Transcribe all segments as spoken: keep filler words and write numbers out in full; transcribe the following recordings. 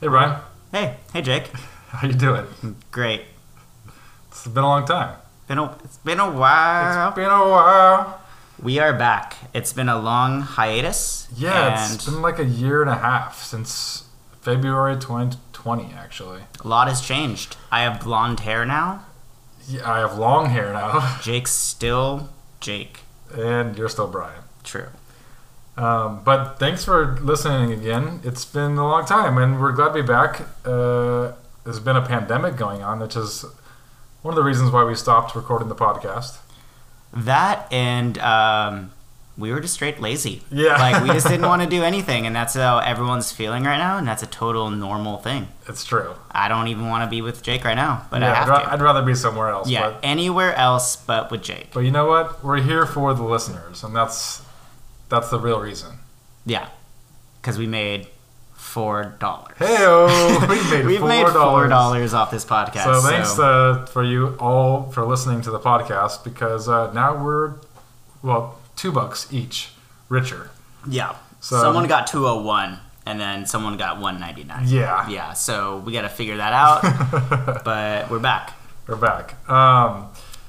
Hey, Brian. Hey, hey, Jake. How you doing? Great. It's been a long time. Been a, it's been a while. It's been a while. We are back. It's been a long hiatus. Yeah, and it's been like a year and a half since February twenty twenty, actually. a lot has changed. I have blonde hair now. Yeah, I have long hair now, Jake's still Jake. and you're still Brian. True. Um, but thanks for listening again. It's been a long time, and we're glad to be back. Uh, there's been a pandemic going on, which is one of the reasons why we stopped recording the podcast. That and um, we were just straight lazy. Yeah. Like, we just didn't want to do anything, and that's how everyone's feeling right now, and that's a total normal thing. It's true. I don't even want to be with Jake right now, but yeah, I have I'd, ra- to. I'd rather be somewhere else. yeah, But, anywhere else but with Jake. but you know what? We're here for the listeners, and that's that's the real reason. Yeah, because we made four dollars. Hey-o! We made We've four made four dollars. dollars off this podcast. So thanks uh, for you all for listening to the podcast, because uh, now we're, well, two bucks each richer. yeah. So- Someone got two oh one, and then someone got one ninety-nine. Yeah. Yeah. So we got to figure that out. But we're back. We're back. Um,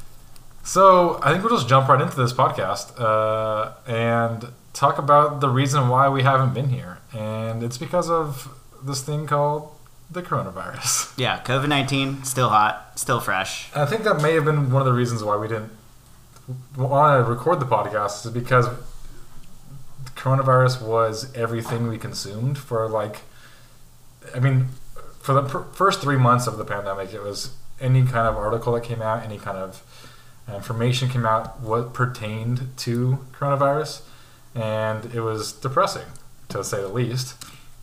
so I think we'll just jump right into this podcast uh, and talk about the reason why we haven't been here. And it's because of this thing called the coronavirus. Yeah. COVID nineteen still hot, still fresh. And I think that may have been one of the reasons why we didn't want to record the podcast, is because the coronavirus was everything we consumed for, like, I mean, for the pr- first three months of the pandemic, it was any kind of article that came out, any kind of information came out what pertained to coronavirus, and it was depressing, to say the least.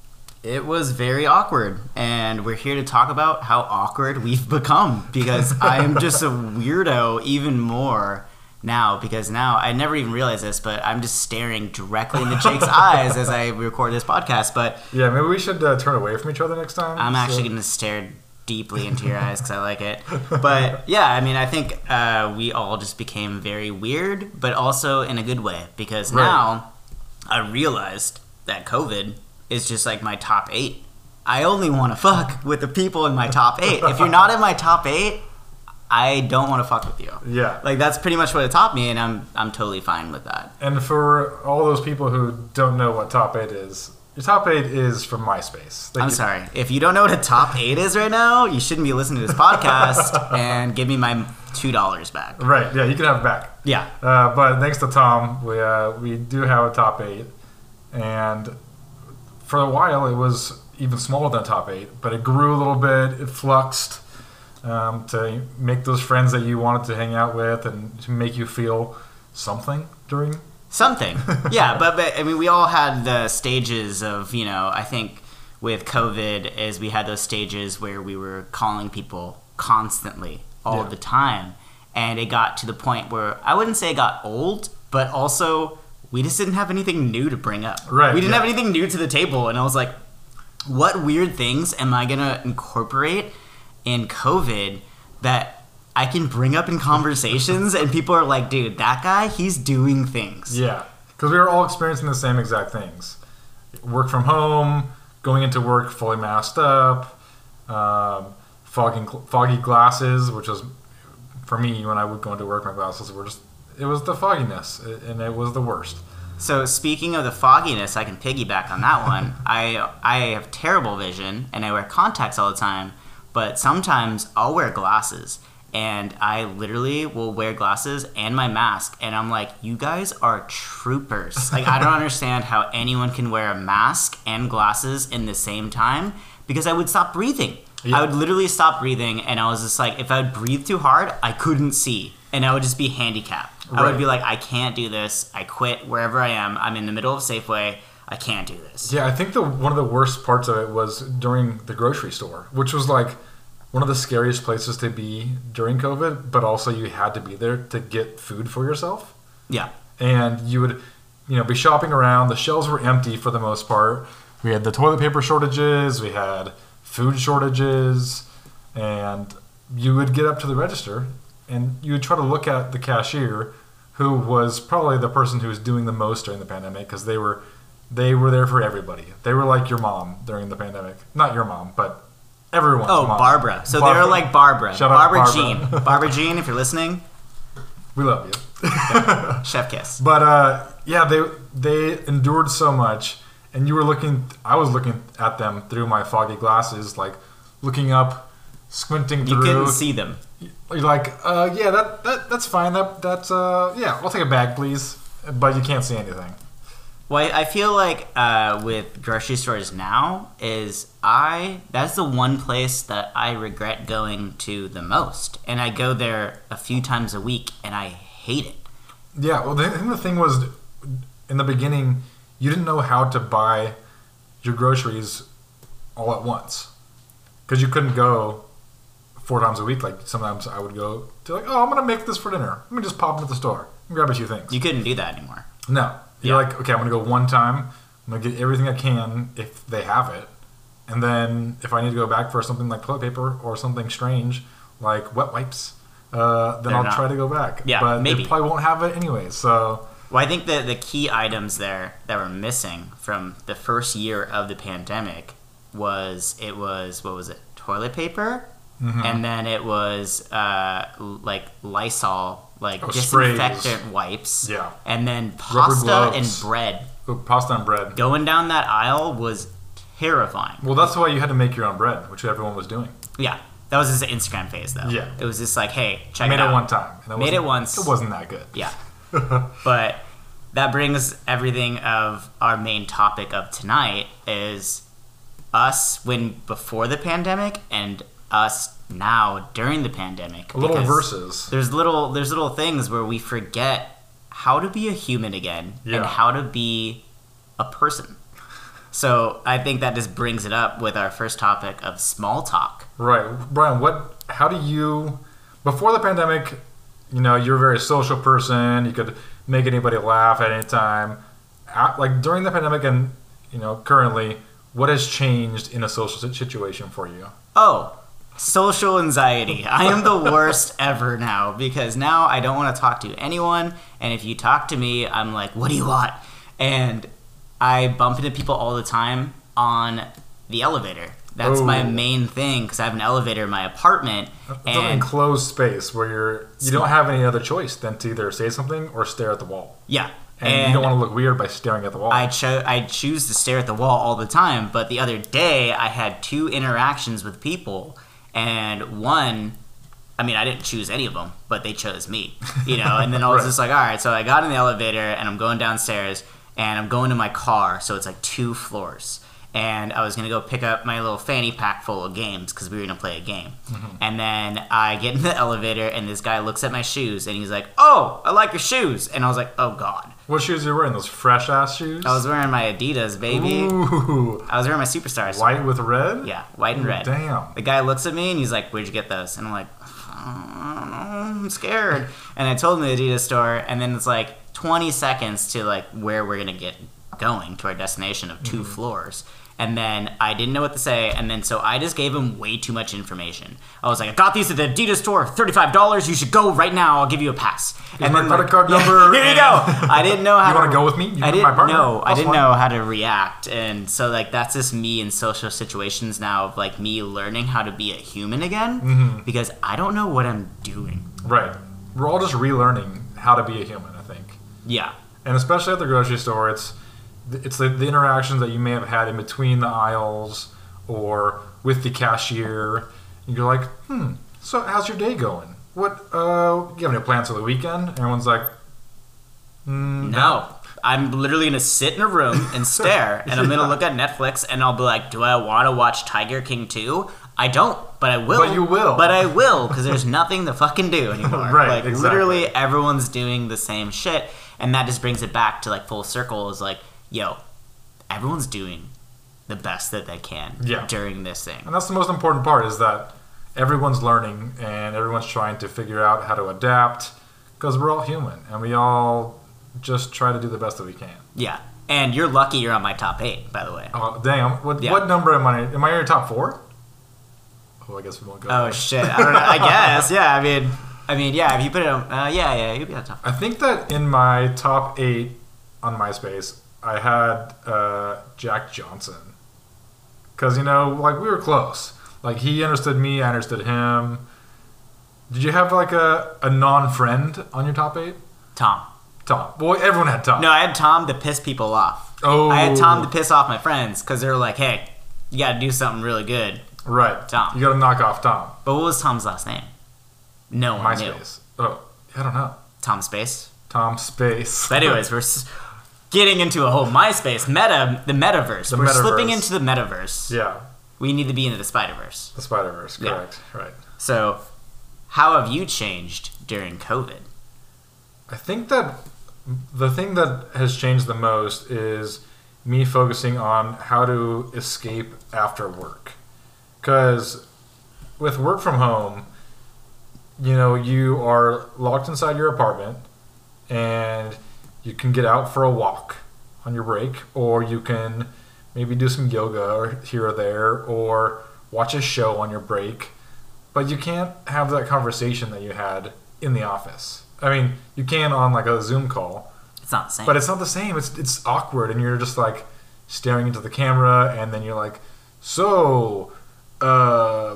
It was very awkward, and we're here to talk about how awkward we've become, because I am just a weirdo even more now, because now I never even realized this, but I'm just staring directly into Jake's eyes as I record this podcast. But Yeah, maybe we should uh, turn away from each other next time. I'm So- actually going to stare deeply into your eyes because I like it. But yeah, I mean, I think uh, we all just became very weird, but also in a good way, because Right. now I realized that COVID is just like my top eight. I only want to fuck with the people in my top eight. If you're not in my top eight, I don't want to fuck with you. Yeah. Like, that's pretty much what it taught me, and I'm I'm totally fine with that. And for all those people who don't know what top eight is, your top eight is from MySpace. They I'm get- sorry. If you don't know what a top eight is right now, you shouldn't be listening to this podcast and give me my two dollars back. Right, yeah, you can have it back. Yeah. Uh, but thanks to Tom, we uh, we do have a top eight, and for a while it was even smaller than top eight, but it grew a little bit. It fluxed um, to make those friends that you wanted to hang out with and to make you feel something during. Something. Yeah, but, but I mean, we all had the stages of, you know, I think with COVID is we had those stages where we were calling people constantly all Yeah. the time. And it got to the point where I wouldn't say it got old, but also we just didn't have anything new to bring up. Right, We didn't yeah. have anything new to the table. And I was like, what weird things am I going to incorporate in COVID that I can bring up in conversations and people are like, dude, that guy, he's doing things. Yeah, because we were all experiencing the same exact things. Work from home, going into work fully masked up, um, fogging, foggy glasses, which was, for me, when I would go into work, my glasses were just, it was the fogginess, and it was the worst. So speaking of the fogginess, I can piggyback on that one. I I have terrible vision and I wear contacts all the time, but sometimes I'll wear glasses. And I literally will wear glasses and my mask. And I'm like, you guys are troopers. Like, I don't understand how anyone can wear a mask and glasses in the same time, because I would stop breathing. Yeah. I would literally stop breathing. And I was just like, if I would breathe too hard, I couldn't see. And I would just be handicapped. I Right. would be like, I can't do this. I quit wherever I am. I'm in the middle of Safeway. I can't do this. Yeah, I think the one of the worst parts of it was during the grocery store, which was like one of the scariest places to be during COVID, but also you had to be there to get food for yourself. Yeah. And you would, you know, be shopping around. The shelves were empty for the most part. We had the toilet paper shortages. We had food shortages. And you would get up to the register and you would try to look at the cashier, who was probably the person who was doing the most during the pandemic, because they were they were there for everybody. They were like your mom during the pandemic. Not your mom, but everyone's Oh, mom. Barbara. So Barbara. they're like Barbara. Shout out Barbara Barbara. Jean. Barbara Jean, if you're listening, We love you. chef kiss. But uh, yeah, they they endured so much, and you were looking. I was looking at them through my foggy glasses, like looking up, squinting You through. couldn't see them. You're like, uh, yeah, that, that that's fine. That that's uh, yeah, I'll take a bag, please. But you can't see anything. Well, I I feel like uh, with grocery stores now is I that's the one place that I regret going to the most, and I go there a few times a week, and I hate it. Yeah, well, the, I think the thing was, in the beginning, you didn't know how to buy your groceries all at once, because you couldn't go four times a week. Like sometimes I would go to like, oh, I'm gonna make this for dinner. Let me just pop into the store and grab a few things. You couldn't do that anymore. No, you're Yeah. like, okay, I'm gonna go one time. I'm gonna get everything I can if they have it, and then if I need to go back for something like toilet paper or something strange like wet wipes, uh, then They're I'll not- try to go back. Yeah, but maybe. they probably won't have it anyway. So Well, I think that the key items there that were missing from the first year of the pandemic was it was what was it toilet paper, mhm. and then it was uh, l- like Lysol, like Oh, disinfectant sprays. wipes, Yeah. and then Rubber pasta gloves. and bread. Oh, pasta and bread. Going down that aisle was terrifying. Well, that's why you had to make your own bread, which everyone was doing. Yeah, that was just an Instagram phase though. Yeah. it was just like, hey, check I made it out. it one time. And Made wasn't- it once. It wasn't that good. Yeah. But that brings everything of our main topic of tonight is us when before the pandemic and us now during the pandemic. A little because verses. There's little there's little things where we forget how to be a human again Yeah. and how to be a person. So I think that just brings it up with our first topic of small talk. Right, Brian. What? How do you? Before the pandemic, you know, you're a very social person. You could make anybody laugh at any time. At, like during the pandemic, and you know, currently, what has changed in a social si- situation for you? Oh, social anxiety. I am the worst ever now because now I don't want to talk to anyone. And if you talk to me, I'm like, what do you want? And I bump into people all the time on the elevator. That's Oh. my main thing because I have an elevator in my apartment. It's an And enclosed space where you're you don't have any other choice than to either say something or stare at the wall. yeah. And, you don't want to look weird by staring at the wall. I cho- I choose to stare at the wall all the time, but the other day I had two interactions with people, and one, I mean, I didn't choose any of them, but they chose me, you know. And then I was Right. just like, all right, so I got in the elevator and I'm going downstairs and I'm going to my car, so it's like two floors. And I was gonna go pick up my little fanny pack full of games because we were gonna play a game. Mm-hmm. And then I get in the elevator and this guy looks at my shoes and he's like, "Oh, I like your shoes." And I was like, "Oh God." What shoes are you wearing? Those fresh ass shoes? I was wearing my Adidas, baby. Ooh, I was wearing my Superstars. white with red. Yeah, white and red. Damn. The guy looks at me and he's like, "Where'd you get those?" And I'm like, "I don't know, I'm scared." And I told him the Adidas store, and then it's like twenty seconds to like where we're gonna get going to our destination of 2 Mm-hmm. floors. And then I didn't know what to say, and then so I just gave him way too much information. I was like, "I got these at the Adidas store, thirty-five dollars. You should go right now. I'll give you a pass." Here's and my then credit like, card yeah, number here you and- go. I didn't know how. You to, wanna go with me? You I can be didn't my partner. know. I That's didn't fine. know how to react, and so like that's just me in social situations now of like me learning how to be a human again Mhm. because I don't know what I'm doing. Right. We're all just relearning how to be a human, I think. Yeah. And especially at the grocery store, it's it's the, the interactions that you may have had in between the aisles or with the cashier. And you're like, hmm, so how's your day going? What, uh, you have any plans for the weekend? And everyone's like, mm, No. I'm literally gonna sit in a room and stare, and I'm gonna Yeah. look at Netflix, and I'll be like, "Do I want to watch Tiger King two? I don't, but I will. But you will. But I will, because there's nothing to fucking do anymore. Right, Like exactly. literally, everyone's doing the same shit, and that just brings it back to like full circle. Is like, yo, everyone's doing the best that they can Yeah. during this thing. And that's the most important part is that everyone's learning and everyone's trying to figure out how to adapt because we're all human and we all just try to do the best that we can. Yeah, and you're lucky you're on my top eight, by the way. Oh, dang. What, Yeah. what number am I? Am I in your top four? Oh, I guess we won't go Oh there. shit! I don't know. I guess. Yeah. I mean, I mean, yeah. If you put it on, uh, yeah, yeah, you'd be on top. I think that in my top eight on MySpace, I had uh, Jack Johnson. Because, you know, like, we were close. Like, he understood me, I understood him. Did you have, like, a, a non-friend on your top eight? Tom. Tom. Well, everyone had Tom. No, I had Tom to piss people off. Oh. I had Tom to piss off my friends because they were like, hey, you got to do something really good. Right. Tom. You got to knock off Tom. But what was Tom's last name? No one knew. MySpace. Oh, I don't know. Tom Space? Tom Space. But anyways, we're s- getting into a whole MySpace meta, the metaverse. The we're metaverse. slipping into the metaverse. Yeah. We need to be into the Spider-Verse. The Spider-Verse, Yeah. correct. Right. So, how have you changed during COVID? I think that the thing that has changed the most is me focusing on how to escape after work. Because with work from home, you know, you are locked inside your apartment and you can get out for a walk on your break, or you can maybe do some yoga or here or there, or watch a show on your break. But you can't have that conversation that you had in the office. I mean, you can on like a Zoom call, It's not the same. but it's not the same. It's it's awkward, and you're just like staring into the camera, and then you're like, so, uh,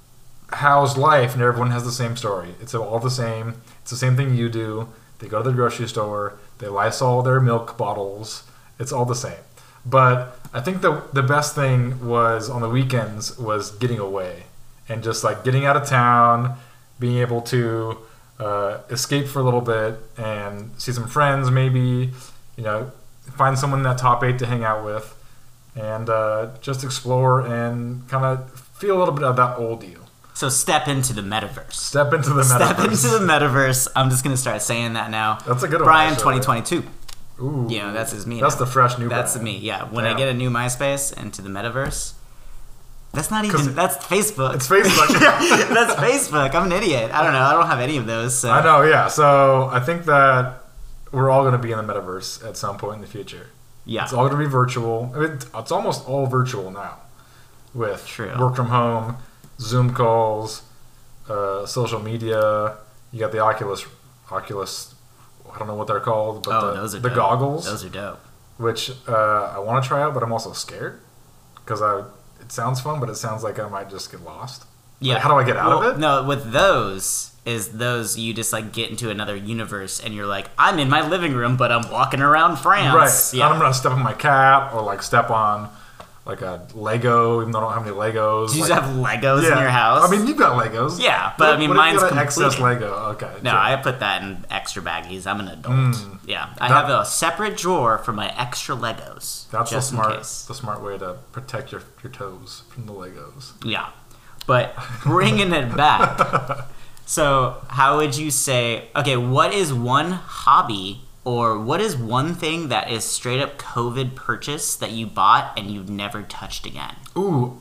how's life? And everyone has the same story. It's all the same. It's the same thing you do. They go to the grocery store. They Lysol their milk bottles. It's all the same. But I think the the best thing was on the weekends was getting away and just like getting out of town, being able to uh, escape for a little bit and see some friends, maybe, you know, find someone in that top eight to hang out with, and uh, just explore and kind of feel a little bit of that old you. So step into the metaverse. Step into the Step metaverse. into the metaverse. I'm just going to start saying that now. That's a good one. Brian actually. twenty twenty-two. Ooh, You know, that's his me. That's now. the fresh new. That's Brian. me, yeah. When I Damn. get a new MySpace into the metaverse, that's not 'Cause even, that's Facebook. It's Facebook. That's Facebook. I'm an idiot. I don't know. I don't have any of those. So. I know, yeah. So I think that we're all going to be in the metaverse at some point in the future. Yeah. It's all going to be virtual. I mean, it's almost all virtual now, with True. work from home, Zoom calls, uh, social media. You got the Oculus, Oculus. I don't know what they're called, but Oh, the, those are the dope. goggles, Those are dope. which uh, I want to try out, but I'm also scared because I. It sounds fun, but it sounds like I might just get lost. Yeah. Like, how do I get out Well, of it? No, with those is those you just like get into another universe and you're like, I'm in my living room, but I'm walking around France. Right. Yeah. I'm gonna step on my cat or like step on like a Lego, even though I don't have any Legos. Do you like, just have Legos yeah. in your house? I mean, you've got Legos. Yeah, but What- I mean, what if you mine's got excess completed. Lego. Okay. No, sure. I put that in extra baggies. I'm an adult. Mm. Yeah, I That- have a separate drawer for my extra Legos. That's the just in smart. case. The smart way to protect your your toes from the Legos. Yeah, but bringing it back. So, how would you say? Okay, what is one hobby or what is one thing that is straight up COVID purchase that you bought and you've never touched again? Ooh,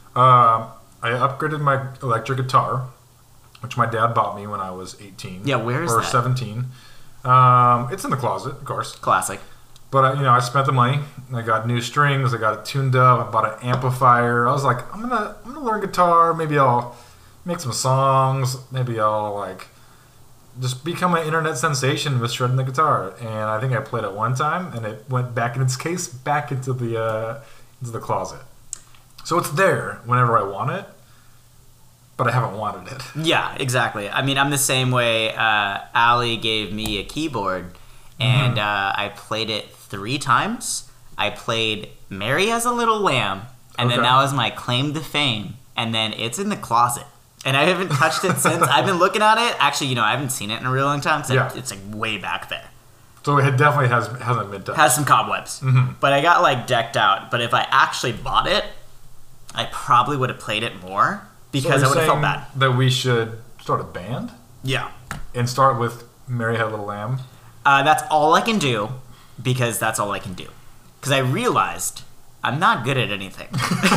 uh, I upgraded my electric guitar, which my dad bought me when I was eighteen. Yeah, where is or that? seventeen. Um, it's in the closet, of course. Classic. But I, you know, I spent the money. I got new strings. I got it tuned up. I bought an amplifier. I was like, I'm gonna, I'm gonna learn guitar. Maybe I'll make some songs. Maybe I'll like just become an internet sensation with shredding the guitar. And I think I played it one time, and it went back in its case, back into the uh, into the closet. So it's there whenever I want it, but I haven't wanted it. Yeah, exactly. I mean, I'm the same way. Uh, Allie gave me a keyboard, and uh, I played it three times. I played Mary Has a Little Lamb, and then Okay. that was my claim to fame, and then it's in the closet. And I haven't touched it since. I've been looking at it. Actually, you know, I haven't seen it in a real long time. So Yeah. it's like way back there. So it definitely has hasn't been done. Has some cobwebs. Mm-hmm. But I got like decked out. But if I actually bought it, I probably would have played it more because so I would have you're felt saying bad. that we should start a band Yeah. and start with Mary Had a Little Lamb. Uh, that's all I can do because that's all I can do. Because I realized I'm not good at anything.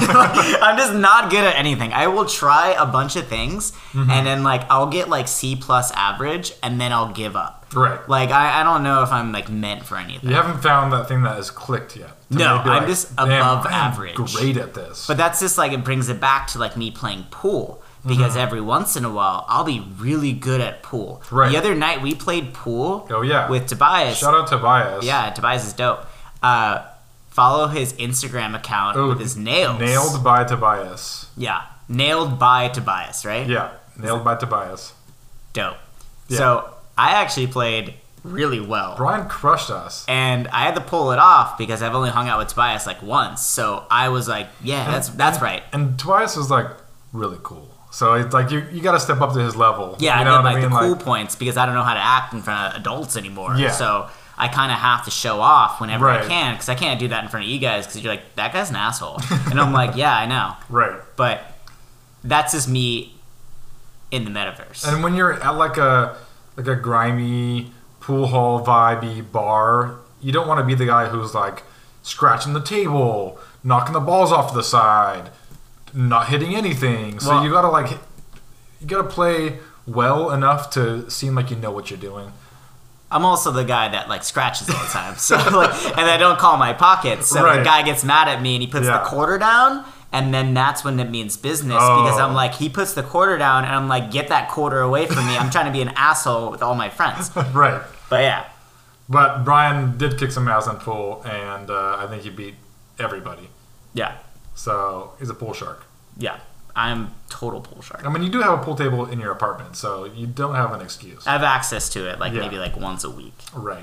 I'm just not good at anything. I will try a bunch of things Mm-hmm. and then like I'll get like C plus average and then I'll give up. Right. Like I, I don't know if I'm like meant for anything. You haven't found that thing that has clicked yet. To No, maybe I'm like, just "Damn, above I am average." Great at this. But that's just like it brings it back to like me playing pool because Mm-hmm. every once in a while I'll be really good at pool. Right. The other night we played pool oh yeah. with Tobias. Shout out Tobias. Yeah, Tobias is dope. Uh, follow his Instagram account Oh, with his nails. Nailed by Tobias. Yeah. Nailed by Tobias, right? Yeah, nailed by Tobias. Dope. Yeah. So I actually played really well. Brian crushed us. And I had to pull it off because I've only hung out with Tobias like once. So I was like, yeah, that's that's right. And Tobias was like really cool. So it's like you you got to step up to his level. Yeah, you know I mean, what like I mean? the cool Like, points because I don't know how to act in front of adults anymore. Yeah. So I kind of have to show off whenever Right. I can because I can't do that in front of you guys because you're like, that guy's an asshole. And I'm like, yeah, I know. right. But that's just me in the metaverse. And when you're at like a like a grimy pool hall vibey bar, you don't want to be the guy who's like scratching the table, knocking the balls off to the side, not hitting anything. So Well- you gotta like you gotta play well enough to seem like you know what you're doing. I'm also the guy that like scratches all the time. So like, and I don't call my pockets. So Right. the guy gets mad at me and he puts Yeah. the quarter down, and then that's when it means business because Oh. I'm like, he puts the quarter down, and I'm like, get that quarter away from me. I'm trying to be an asshole with all my friends. Right. But yeah, But Brian did kick some ass in pool, and uh, I think he beat everybody. yeah, So he's a pool shark. yeah. I'm total pool shark. I mean, you do have a pool table in your apartment, so you don't have an excuse. I have access to it like Yeah. maybe like once a week. Right,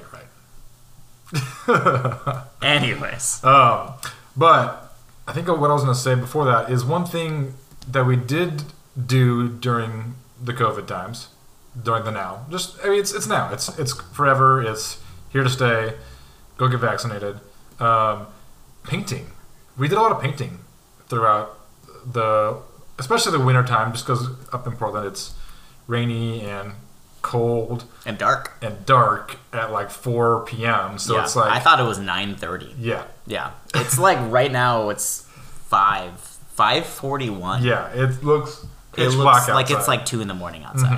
right. Anyways, um, but I think what I was going to say before that is one thing that we did do during the COVID times, during the now. Just I mean, it's it's now. It's it's forever. It's here to stay. Go get vaccinated. Um, painting. We did a lot of painting throughout the, especially the winter time, just because up in Portland it's rainy and cold and dark. and dark at like four p.m. So yeah, it's like I thought it was nine thirty. yeah, Yeah, it's like right now it's five five forty one. yeah. It looks It pitch looks black like it's outside. like two in the morning outside.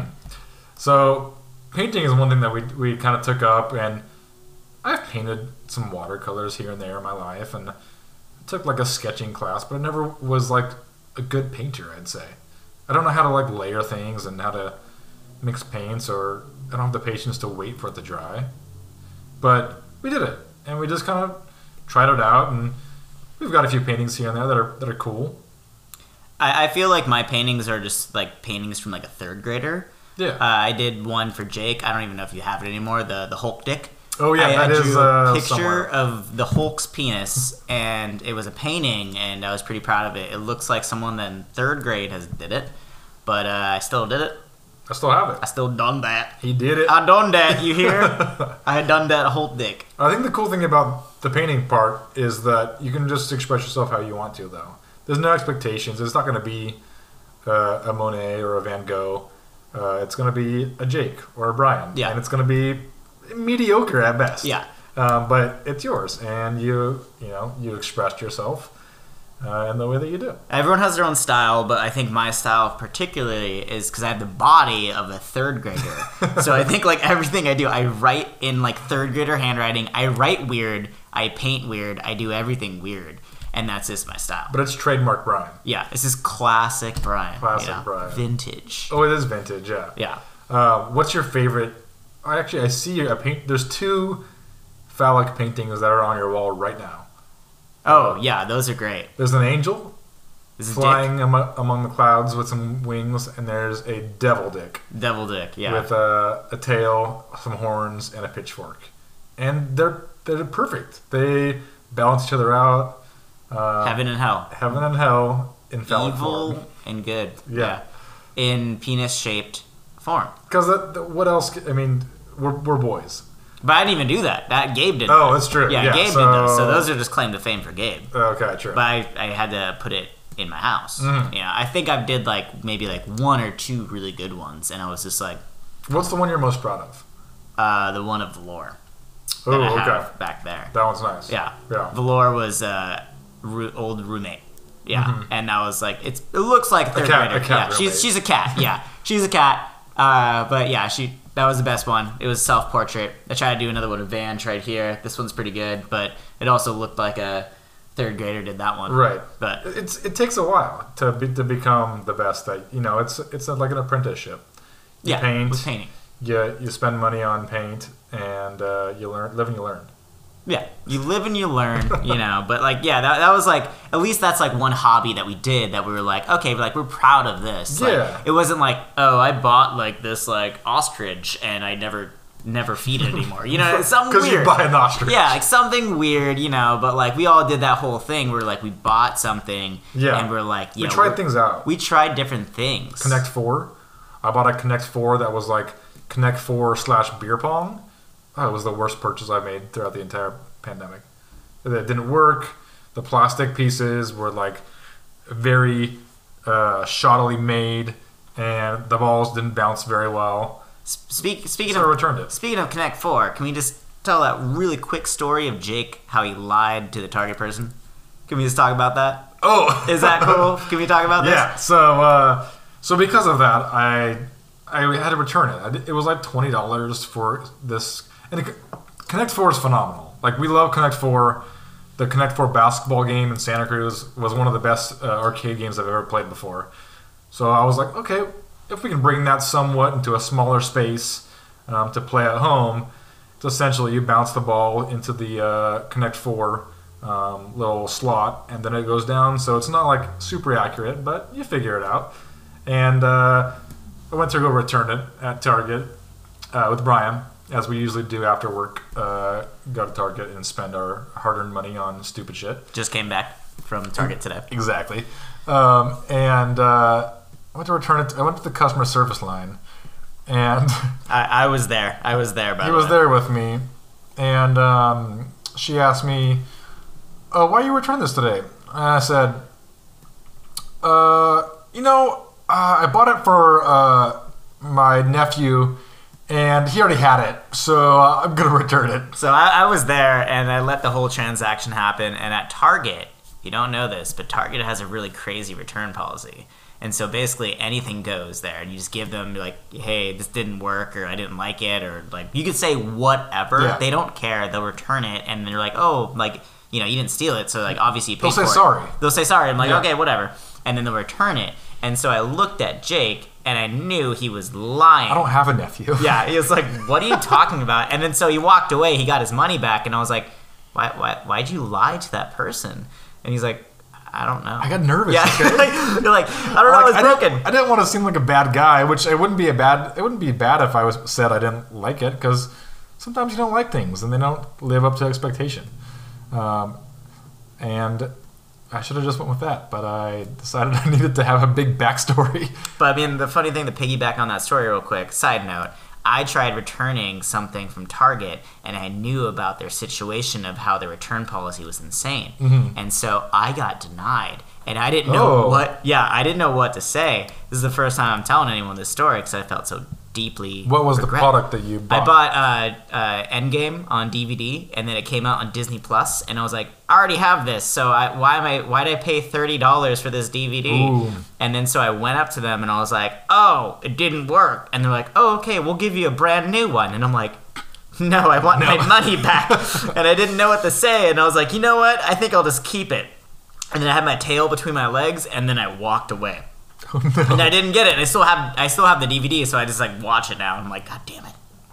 So painting is one thing that we we kind of took up, and I've painted some watercolors here and there in my life, and took like a sketching class, but I never was like a good painter. I'd say I don't know how to like layer things and how to mix paints, or I don't have the patience to wait for it to dry. But we did it, and we just kind of tried it out, and we've got a few paintings here and there that are that are cool. I, I feel like my paintings are just like paintings from like a third grader. Yeah. Uh, I did one for Jake. I don't even know if you have it anymore. The the Hulk dick. oh yeah, I, that I is drew uh, a picture somewhere. of the Hulk's penis, and it was a painting, and I was pretty proud of it. It looks like someone in third grade has did it, but uh, I still did it. I still have it. I still done that. He did it. I done that. You hear? I had done that Hulk dick. I think the cool thing about the painting part is that you can just express yourself how you want to, though. There's no expectations. It's not going to be uh, a Monet or a Van Gogh. Uh, it's going to be a Jake or a Brian. Yeah. And it's going to be mediocre at best. Yeah. Um, but it's yours, and you you know you expressed yourself uh, in the way that you do. Everyone has their own style, but I think my style particularly is because I have the body of a third grader. So I think like everything I do, I write in like third grader handwriting. I write weird. I paint weird. I do everything weird, and that's just my style. But it's trademark Brian. Yeah, this is classic Brian. Classic you know? Brian. Vintage. Oh, it is vintage, yeah. Yeah. Uh, what's your favorite? I actually I see a paint. There's two phallic paintings that are on your wall right now. Oh yeah, those are great. There's an angel This is flying amo- among the clouds with some wings, and there's a devil dick dick. Devil dick. Yeah. with a, a tail, some horns, and a pitchfork. And they're they're perfect. They balance each other out. Uh, Heaven and hell. heaven and hell in phallic Evil form. and good. Yeah. In penis shaped form. Because what else? c- I mean, we're we're boys. But I didn't even do that. That Gabe did. Oh, that. that's true. Yeah, Yeah, Gabe so- did those. So those are just claim to fame for Gabe. Okay, true. But I, I had to put it in my house. Mhm. Yeah, I think I did like maybe like one or two really good ones, and I was just like What's the one you're most proud of? uh, the one of Valor Oh, that I okay. have back there. That one's nice. Yeah, Yeah. Valor was uh, ru- old roommate. Yeah, Mhm. and I was like, it's it looks like a third cat- grader. a cat yeah, roommate. she's she's a cat. Yeah, she's a cat. Uh, but yeah, she that was the best one. It was self portrait. I tried to do another one of Vange right here. This one's pretty good, but it also looked like a third grader did that one. Right. But It's it takes a while to be, to become the best. That you know, it's it's like an apprenticeship. You yeah, paint. with painting. You you spend money on paint, and uh, you learn live and you learn. Yeah, you live and you learn, you know. But like, yeah, that, that was like, at least that's like one hobby that we did that we were like, okay, like we're proud of this. Like, Yeah. it wasn't like, oh, I bought like this like ostrich and I never never feed it anymore. You know, it's something weird. Because you buy an ostrich. Yeah, like something weird, you know. But like we all did that whole thing where like we bought something, Yeah. and we're like, you we know, tried we're- things out. We tried different things. Connect Four. I bought a Connect Four that was like Connect Four slash beer pong. Oh, it was the worst purchase I made throughout the entire pandemic. It didn't work. The plastic pieces were like very uh, shoddily made, and the balls didn't bounce very well. Speak, speaking So of I returned it. Speaking of Connect Four, can we just tell that really quick story of Jake how he lied to the target person? Can we just talk about that? Oh, Is that cool? Can we talk about this? Yeah. So, uh, so because of that, I I had to return it. I did- it was like twenty dollars for this. And it, Connect Four is phenomenal. Like we love Connect Four. The Connect Four basketball game in Santa Cruz was one of the best uh, arcade games I've ever played before. So I was like, okay, if we can bring that somewhat into a smaller space um, to play at home, it's essentially you bounce the ball into the uh, Connect Four um, little slot, and then it goes down. So it's not like super accurate, but you figure it out. And uh, I went to go return it at Target uh, with Brian, as we usually do after work. Uh, go to Target and spend our hard-earned money on stupid shit. Just came back from Target today. Exactly. Um, and uh, I went to return it. I went to the customer service line, and I, I was there. I was there. By he the was way. there with me, and um, she asked me, "Oh, why you return this today?" And I said, "Uh, you know, uh, I bought it for uh, my nephew, and he already had it, so uh, I'm gonna return it." So I, I was there, and I let the whole transaction happen. And at Target, you don't know this, but Target has a really crazy return policy. And so basically anything goes there, and you just give them like, "Hey, this didn't work," or "I didn't like it," or like you could say whatever. Yeah. They don't care. They'll return it, and they're like, "Oh, like you know, you didn't steal it, so like obviously you paid They'll for say it." sorry. They'll say sorry. I'm like, Yeah. "Okay, whatever," and then they'll return it. And so I looked at Jake, and I knew he was lying. I don't have a nephew. Yeah, he was like, "What are you talking about?" And then so he walked away. He got his money back, and I was like, "Why? Why? Why'd you lie to that person?" And he's like, "I don't know." I got nervous. Yeah, Okay? you're like, "I don't know. Like, It's I broken." Didn't, I didn't want to seem like a bad guy, which it wouldn't be a bad. It wouldn't be bad if I was said I didn't like it, because sometimes you don't like things and they don't live up to expectation. Um, and I should have just went with that, but I decided I needed to have a big backstory. But I mean, the funny thing to piggyback on that story real quick, side note, I tried returning something from Target, and I knew about their situation of how their return policy was insane. Mhm. And so I got denied, and I didn't know Oh. what, yeah, I didn't know what to say. This is the first time I'm telling anyone this story because I felt so deeply What was regret. the product that you bought? I bought uh, uh, Endgame on D V D, and then it came out on Disney Plus, and I was like, I already have this, so I, why am I? Why did I pay thirty dollars for this D V D? Ooh. And then so I went up to them, and I was like, oh, it didn't work, and they're like, oh, okay, we'll give you a brand new one, and I'm like, no, I want No. my money back, and I didn't know what to say, and I was like, you know what? I think I'll just keep it. And then I had my tail between my legs, and then I walked away. Oh, no. And I didn't get it. And I still have I still have the D V D, so I just like watch it now. I'm like, God damn it,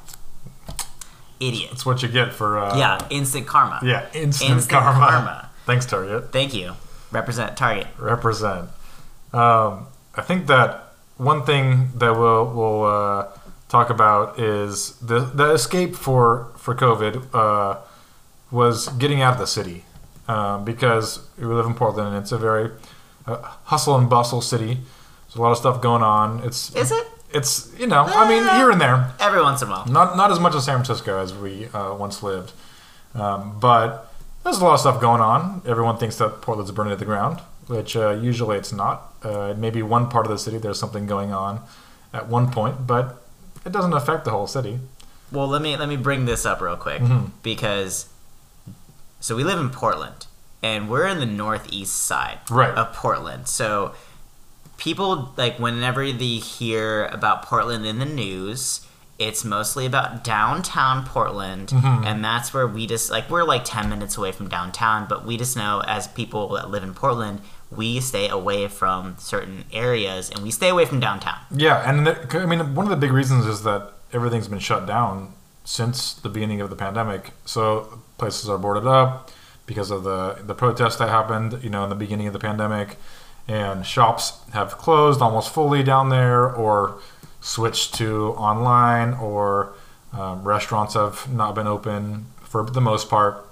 idiot. That's what you get for. Uh, Yeah, instant karma. Yeah, instant, Instant karma. karma. Thanks, Target. Thank you. Represent Target. Represent. Um, I think that one thing that we'll, we'll uh, talk about is the the escape for for COVID uh, was getting out of the city, um, because we live in Portland and it's a very uh, hustle and bustle city. There's a lot of stuff going on. It's Is it? It's you know I mean here and there. Every once in a while. Not not as much as San Francisco as we uh, once lived, um, but there's a lot of stuff going on. Everyone thinks that Portland's burning to the ground, which uh, usually it's not. Uh, maybe one part of the city there's something going on at one point, but it doesn't affect the whole city. Well, let me let me bring this up real quick Mhm. because so we live in Portland and we're in the northeast side Right. of Portland. So people like whenever they hear about Portland in the news, it's mostly about downtown Portland, Mhm. and that's where we just like we're like ten minutes away from downtown, but we just know as people that live in Portland, we stay away from certain areas and we stay away from downtown. Yeah, and there, I mean one of the big reasons is that everything's been shut down since the beginning of the pandemic. So places are boarded up because of the the protests that happened, you know, in the beginning of the pandemic, and shops have closed almost fully down there, or switched to online, or um, restaurants have not been open for the most part,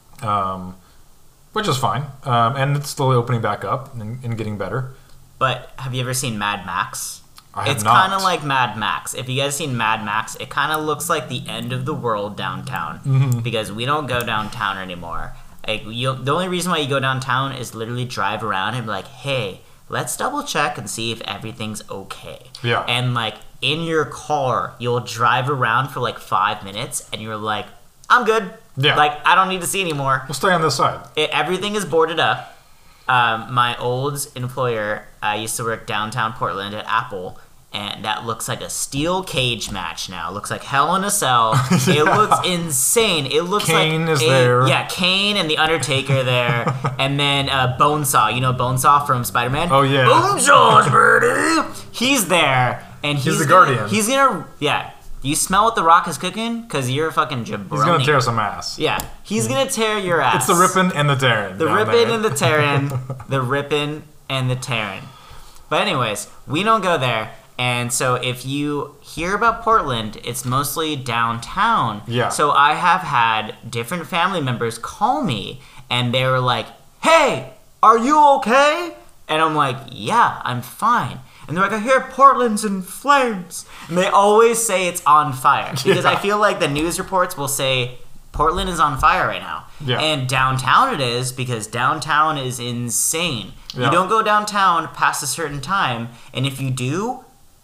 um, which is fine, um, and it's slowly opening back up and, and getting better. But have you ever seen Mad Max? I have It's not. kind of like Mad Max. If you guys seen Mad Max, it kind of looks like the end of the world downtown Mhm. because we don't go downtown anymore. Like you, the only reason why you go downtown is literally drive around and be like, hey, let's double check and see if everything's okay. Yeah. And like in your car, you'll drive around for like five minutes and you're like, I'm good. Yeah. Like I don't need to see anymore. We'll stay on this side. It, everything is boarded up. Um, my old employer, I used to work downtown Portland at Apple, and that looks like a steel cage match now. It looks like Hell in a Cell. It looks insane. It looks Kane like is a- there. Yeah, Kane and the Undertaker there, and then uh, Bonesaw. You know Bonesaw from Spider-Man. Oh, yeah. Bonesaw's birdie. He's there, and he's, the gonna- Guardian. He's gonna yeah. Do you smell what the Rock is cooking? Because you're a fucking jabroni. He's gonna tear some ass. Yeah, he's gonna tear your ass. It's the rippin' and the tearing. The down rippin' there. and the tearing. The rippin' and the tearing. But anyways, we don't go there. And so if you hear about Portland, it's mostly downtown. Yeah. So I have had different family members call me and they were like, hey, are you okay? And I'm like, yeah, I'm fine. And they're like, I hear Portland's in flames. And they always say it's on fire. Because Yeah. I feel like the news reports will say Portland is on fire right now. Yeah. And downtown it is, because downtown is insane. Yeah. You don't go downtown past a certain time. And if you do,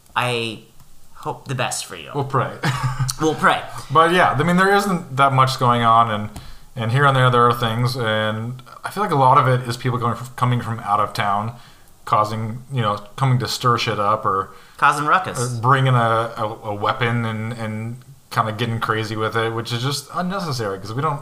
I hope the best for you. We'll pray. We'll pray. But yeah, I mean, there isn't that much going on, and and here and there there are things, and I feel like a lot of it is people going coming from out of town, causing you know coming to stir shit up, or Causing ruckus. bringing a, a, a weapon and and kind of getting crazy with it, which is just unnecessary because we don't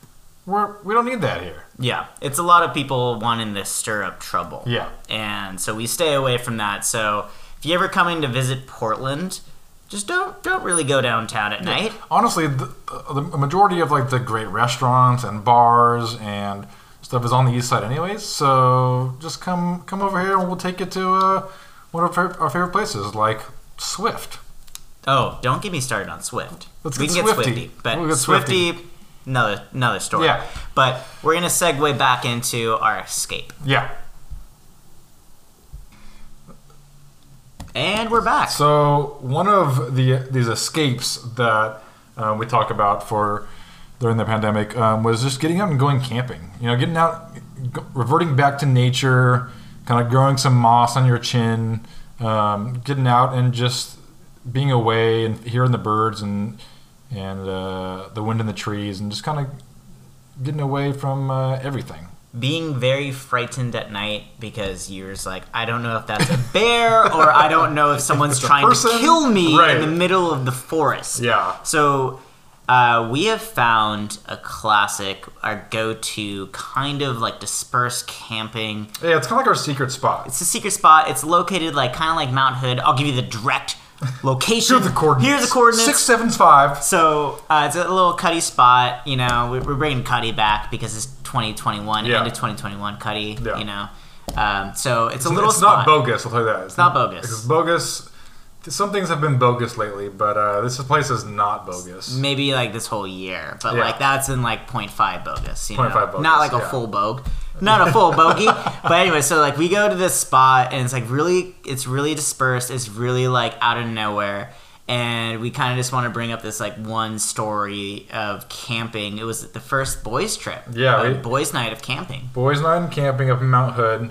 we're we don't need that here. Yeah. It's a lot of people wanting to stir up trouble. Yeah. And so we stay away from that. So if you ever coming to visit Portland, just don't don't really go downtown at night. Honestly, the, the majority of like the great restaurants and bars and stuff is on the east side, anyways. So just come come over here, and we'll take you to uh, one of our, our favorite places, like Swift. Oh, don't get me started on Swift. Let's we get can get Swifty. Swifty, but We'll get Swifty, Swifty. another another story. Yeah. But we're gonna segue back into our escape, Yeah. and we're back. So one of the these escapes that um, we talk about for during the pandemic um, was just getting out and going camping. You know, getting out, g- reverting back to nature, kind of growing some moss on your chin, um, getting out and just being away and hearing the birds and and uh, the wind in the trees, and just kind of getting away from uh, everything. Being very frightened at night because you're just like, I don't know if that's a bear or I don't know if someone's It's a trying person? to kill me Right. in the middle of the forest. Yeah. So uh, we have found a classic, our go-to kind of like dispersed camping. Yeah, it's kind of like our secret spot. It's a secret spot. It's located like kind of like Mount Hood. I'll give you the direct location. Here's the coordinates. Here's the coordinates. Six seven five. So uh, it's a little Cuddy spot. You know, we- we're bringing Cuddy back because it's twenty twenty-one, Yeah. end of twenty twenty-one Cuddy. Yeah. You know, um, so it's a little It's spot. not bogus, I'll tell you that. It's, not bogus. Because bogus, some things have been bogus lately, but uh, this place is not bogus. Maybe like this whole year, but Yeah. like that's in like point five bogus. You point five know? bogus, Not like a yeah. full bogue. Not a full bogey. But anyway, so like we go to this spot and it's like really, it's really dispersed. It's really like out of nowhere. And we kind of just want to bring up this like one story of camping. It was the first boys trip. Yeah, uh, we- boys night of camping. Boys night and camping up in Mount Hood.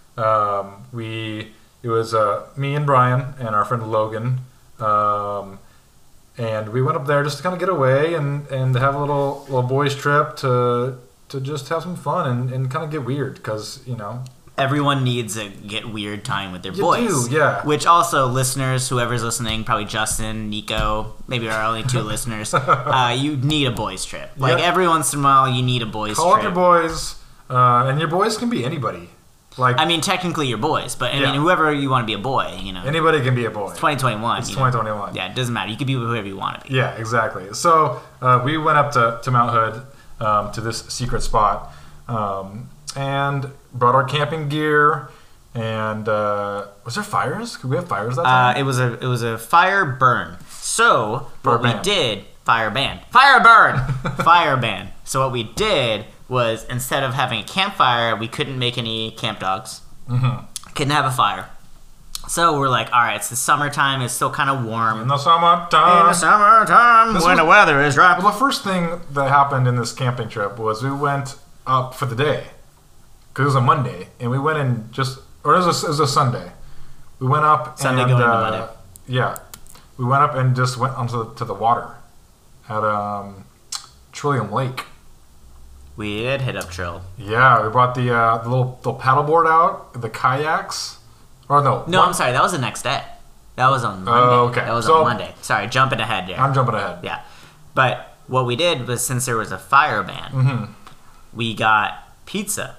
Um, we it was uh, me and Brian and our friend Logan, um, and we went up there just to kind of get away and, and have a little little boys trip to to just have some fun and, and kind of get weird because you know. Everyone needs a get weird time with their You boys. do, yeah. Which also, listeners, whoever's listening, probably Justin, Nico, maybe our only two listeners, uh, you need a boys trip. Like Yep. every once in a while, you need a boys Call up trip. your boys, uh, and your boys can be anybody. Like, I mean, technically you're boys, but I Yeah. mean, whoever you want to be a boy, you know. anybody can be a boy. It's twenty twenty-one. It's you know? twenty twenty-one. Yeah, it doesn't matter. You can be whoever you want to be. Yeah, exactly. So uh, we went up to, to Mount Hood, um, to this secret spot, um, and brought our camping gear. And uh, was there fires? Could we have fires that time? Uh, it was a it was a fire burn. So Fire what we ban. did, fire ban, fire burn, fire ban. So what we did was, instead of having a campfire, we couldn't make any camp dogs. Mm-hmm. Couldn't have a fire. So we're like, all right, it's the summertime. It's still kind of warm. In the summertime. In the summertime, This when was- the weather is right. Well, the first thing that happened in this camping trip was we went up for the day. Because it was a Monday. And we went in just... Or it was a, it was a Sunday. We went up Sunday and... going into uh, Monday. Yeah. We went up and just went onto the, to the water. At um, Trillium Lake. We did hit up Trill. Yeah, we brought the, uh, the little, little paddleboard out. The kayaks. Or no. No, one- I'm sorry. That was the next day. That was on Monday. Oh, okay. That was So- on Monday. Sorry, jumping ahead there. I'm jumping ahead. Yeah. But what we did was, since there was a fire ban, Mm-hmm. we got pizza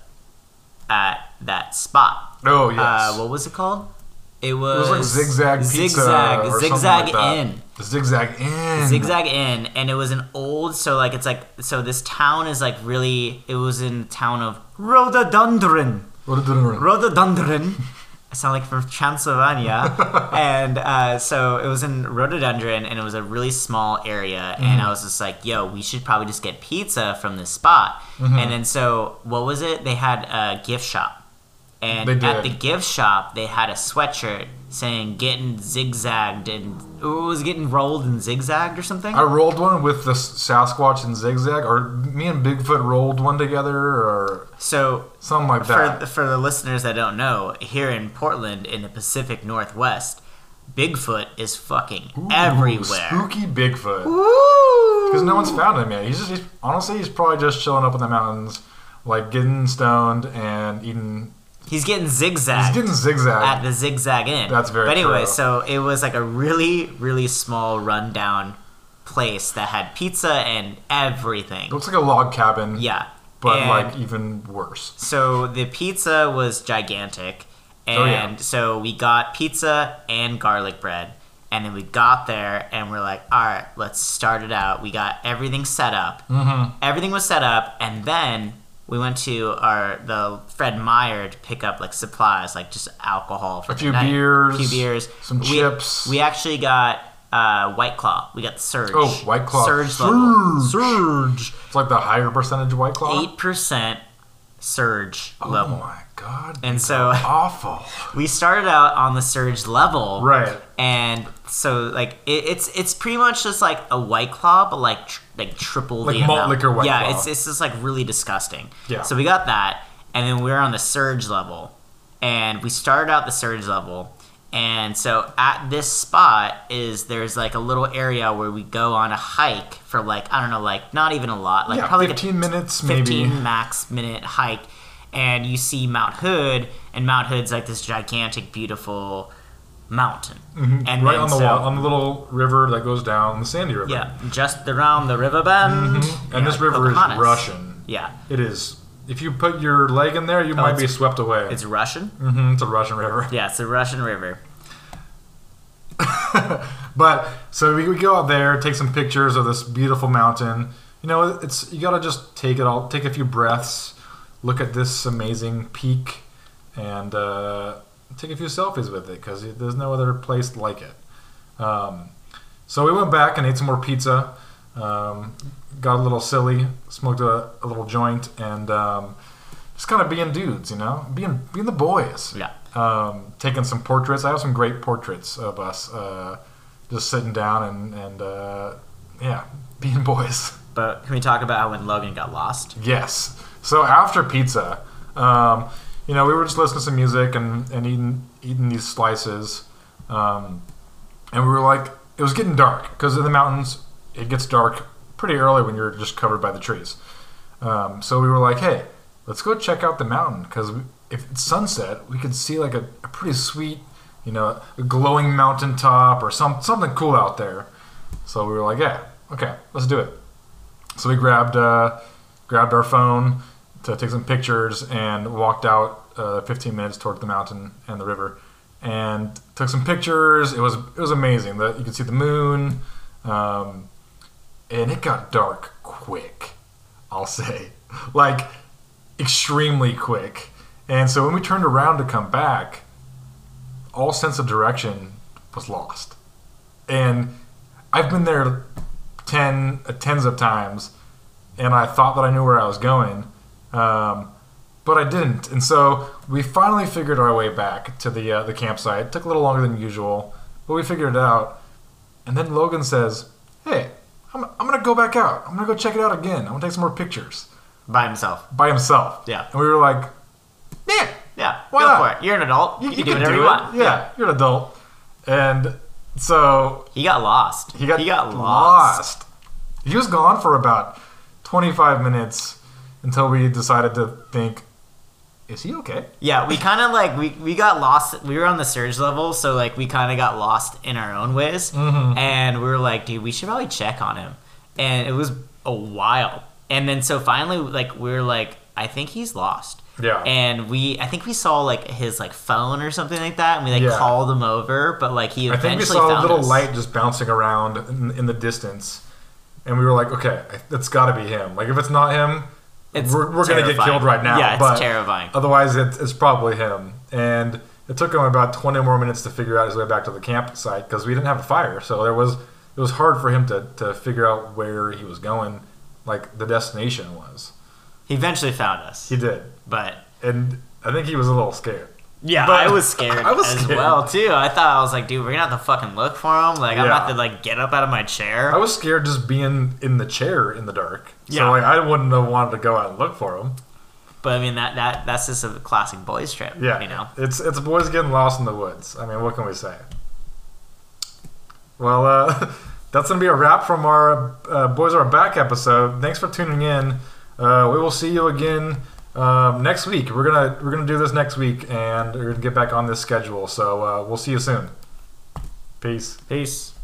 at that spot. Oh, yes. Uh, what was it called? It it was, was like Zigzag Pizza. Zigzag, or something Zigzag like that. Inn. Zigzag Inn. Zigzag Inn, and it was an old, so like it's like, so this town is like really, it was in the town of Rhododendron. Rhododendron. Rhododendron. I sound like from Transylvania. And uh, so it was in Rhododendron, and it was a really small area. And I was just like, yo, we should probably just get pizza from this spot. Mhm. And then so, what was it? They had a gift shop. And They at did. the gift shop, they had a sweatshirt saying getting zigzagged and or was it getting rolled and zigzagged or something? I rolled one with the Sasquatch and Zigzag, or me and Bigfoot rolled one together, or So something like for that. the, for the listeners that don't know, here in Portland, in the Pacific Northwest, Bigfoot is fucking Ooh, everywhere. Spooky Bigfoot. Woo! Because no one's found him yet. He's just, he's, honestly, he's probably just chilling up in the mountains, like getting stoned and eating. He's getting zigzagged. He's getting zigzag. at the Zigzag Inn. That's very But anyway, true. so it was like a really, really small rundown place that had pizza and everything. It looks like a log cabin. Yeah. But And like even worse. so the pizza was gigantic, and Oh, yeah. so we got pizza and garlic bread, and then we got there and we're like, all right, let's start it out. We got everything set up. Mm-hmm. Everything was set up, and then we went to our the Fred Meyer to pick up like supplies, like just alcohol for A the few night. beers, a few beers, some we, chips. We actually got uh, White Claw. We got the Surge. Oh, White Claw. Surge level. Surge. Surge. It's like the higher percentage White Claw. Eight percent Surge Oh level. my god. And these so- are awful. We started out on the Surge level, Right. And so like it, it's it's pretty much just like a White Claw, but like tr- like triple Like the malt amount. liquor White yeah, Claw. it's it's just like really disgusting. Yeah. So we got that, and then we were on the Surge level, and we started out the Surge level, and so at this spot is there's like a little area where we go on a hike for like I don't know like not even a lot like yeah, probably like a fifteen minutes fifteen maybe. max minute hike, and you see Mount Hood, and Mount Hood's like this gigantic, beautiful mountain. Mhm. And right then on the so, wall, on the little river that goes down, the Sandy River. yeah, just around the river bend. Mhm. And Yeah, this river Pocahontas. is Russian. Yeah, It is. If you put your leg in there, you might be it's- swept away. it's Russian. hmm It's a Russian river. Yeah, it's a Russian river. But so we, we go out there, take some pictures of this beautiful mountain. You know, it's you gotta just take it all, take a few breaths, look at this amazing peak, and uh, take a few selfies with it because there's no other place like it. Um, so we went back and ate some more pizza. Um, got a little silly, smoked a, a little joint, and um, just kind of being dudes, you know, being being the boys. Yeah. Um, taking some portraits. I have some great portraits of us uh, just sitting down and, and uh, yeah, being boys. But can we talk about how when Logan got lost? Yes. So after pizza, um, you know, we were just listening to some music and, and eating eating these slices, um, and we were like, it was getting dark because in the mountains it gets dark pretty early when you're just covered by the trees. Um, so we were like, hey, let's go check out the mountain because if it's sunset, we could see like a, a pretty sweet, you know, a glowing mountaintop or some something cool out there. So we were like, yeah, okay, let's do it. So we grabbed uh, grabbed our phone, to take some pictures and walked out uh, fifteen minutes toward the mountain and the river and took some pictures. It was it was amazing. The, you could see the moon, um, and it got dark quick. I'll say, like extremely quick. And so when we turned around to come back, all sense of direction was lost. And I've been there ten uh, tens of times, and I thought that I knew where I was going, um, but I didn't. And so we finally figured our way back to the uh, the campsite. It took a little longer than usual, but we figured it out. And then Logan says, "Hey, I'm I'm gonna go back out. I'm gonna go check it out again. I'm gonna take some more pictures." By himself. By himself. Yeah. And we were like, "Yeah, Yeah. why go not? for it. You're an adult. You, You, can you do can whatever do you it. want." Yeah, you're an adult." And so He got lost. he got, he got lost. lost. He was gone for about twenty-five minutes until we decided to think, is he okay? Yeah, we kind of like we, we got lost. We were on the surge level, so like we kind of got lost in our own ways, Mhm. and we were like, dude, we should probably check on him. And it was a while, and then so finally, like we were like, I think he's lost. Yeah. And we, I think we saw like his like phone or something like that, and we like Yeah. called him over, but like he I eventually think we saw a found little us. light just bouncing around in, in the distance, and we were like, okay, it's got to be him. Like, if it's not him, It's we're, we're going to get terrifying. killed right now. Yeah, it's but terrifying. Otherwise, it's, it's probably him. And it took him about twenty more minutes to figure out his way back to the campsite because we didn't have a fire. So there was it was hard for him to, to figure out where he was going, like the destination was. He eventually found us, He did. but And I think he was a little scared. yeah, But I was scared I was as scared. well too. I thought I was like, dude, we're gonna have to fucking look for him. Like, I'm Yeah. gonna have to like get up out of my chair. I was scared just being in the chair in the dark. So Yeah. like, I wouldn't have wanted to go out and look for him. But I mean, that that that's just a classic boys trip. Yeah, you know. it's it's boys getting lost in the woods. I mean, what can we say? Well, uh, that's gonna be a wrap from our uh, Boys Are Back episode. Thanks for tuning in. Uh, we will see you again um, next week. We're gonna we're gonna do this next week, and we're gonna get back on this schedule. So uh, we'll see you soon. Peace. Peace.